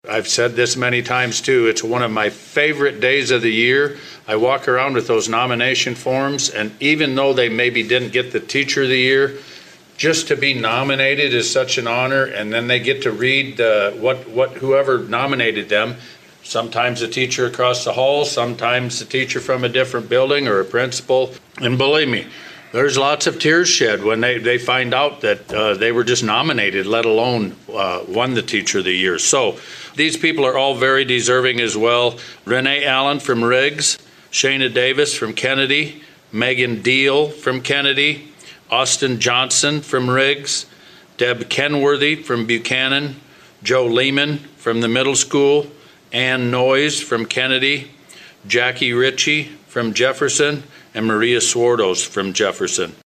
I've said this many times too, it's one of my favorite days of the year. I walk around with those nomination forms, and even though they maybe didn't get the Teacher of the Year, just to be nominated is such an honor, and then they get to read what whoever nominated them. Sometimes a teacher across the hall, sometimes a teacher from a different building or a principal. And believe me, there's lots of tears shed when they find out that they were just nominated, let alone won the Teacher of the Year. So these people are all very deserving as well. Renee Allen from Riggs, Shayna Davis from Kennedy, Megan Deal from Kennedy, Austin Johnson from Riggs, Deb Kenworthy from Buchanan, Joe Lehman from the middle school, Ann Noyes from Kennedy, Jackie Ritchie from Jefferson, and Maria Swartos from Jefferson.